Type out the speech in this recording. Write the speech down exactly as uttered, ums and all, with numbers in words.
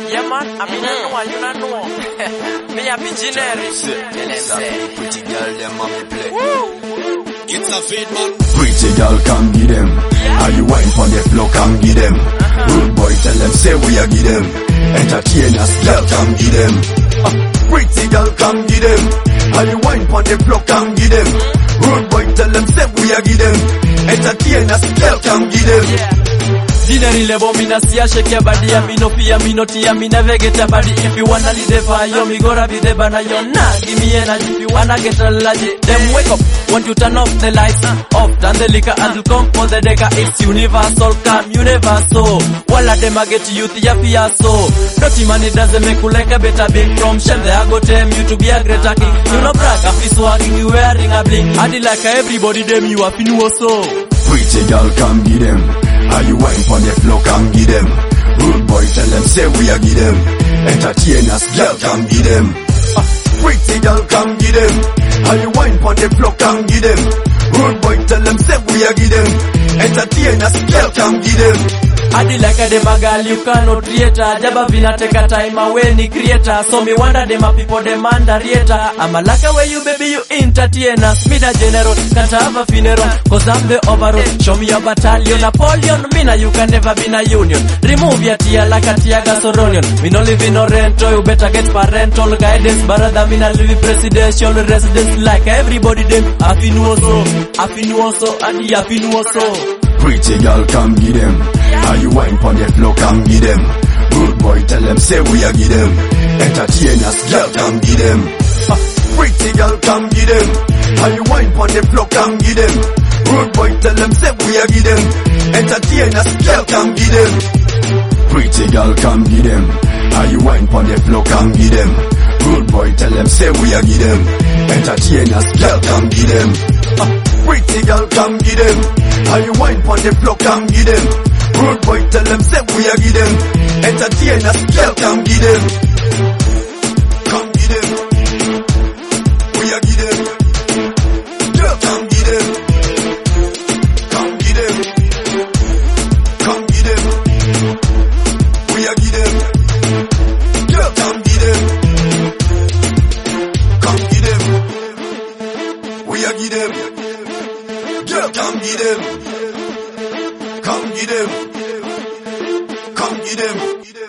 Yeah man, I mean I know, you don't know. Me a visionary. Pretty girl, them mommy play. It's a fade man. Pretty girl, come get them. Are you wine on the floor, come get them. Rude boy, tell them, say we are get them. Entertainers, girl, come get them. Uh, pretty girl, come get them. Are you wine on the floor, come get them. Rude boy, tell them, say we are get them. Entertainers, girl, come get them. Dinner level, me na siya shake your body, and me no fear, me no tear, me never get a body. If you wanna lead the fire, me gonna be the banner. Yo, nah, give me energy. If you wanna get a allergy, then wake up. Want you turn off the lights, off, turn the liquor, and you come for the decker. It's universal, calm, universal. While of them I get youth, yeah, fear so. Dirty money doesn't make you like a better being from Shem. They I go tell you to be a greater king. You know brag, I feel swagging, you wearing a bling. I did like everybody, them you have been so. Pretty girl, come get them. Are you wine on the floor, come get them. Rude boy, tell them, say we are get them. Entertainers, girl, come get them. Uh, pretty girl, come get them. Are you wine on the floor, come get them. Rude boy, tell them, say we are get them. Entertainers, girl, come get them. I did like a dem a girl, you cannot create her. Jabba vina take a time away, ni creator. So me wonder them a people demand a creator. I'm a like a way you baby, you entertainers. Me the general, can't have a funeral. Cause I'm the overall. Show me your battalion, Napoleon. Me na you can never be in a union. Remove your tear like a tear gas or onion. Me no live in no rental, you better get parental guidance. Barada me na live presidential residence like everybody them. I feel no so, I feel no so, and I feel no so. Pretty girl, come get them. Are you wine on the floor, come get them. Rude boy, tell them, say we are get them. Entertainers, girl, come get them. Uh, pretty girl, come get them. Are you wine on the floor, come get them. Rude boy, tell them, say we are get them. Entertainers, girl, come get them. Pretty girl, come get them. Are you wine on the floor, come get them. Rude boy, tell them, say we are get them. Entertainers, girl, come get them. Uh, pretty girl, come get them. Are you wine on the floor, come get them. Rude boy, tell them, say we are get them. Entertainers, girl, come get them. Come get them. We are get them. Girl, come get them. Come get them. Come get them. We are get them. Girl, come get them. Come get them. We are get them. Girl, come get them. Come get them. Come get them.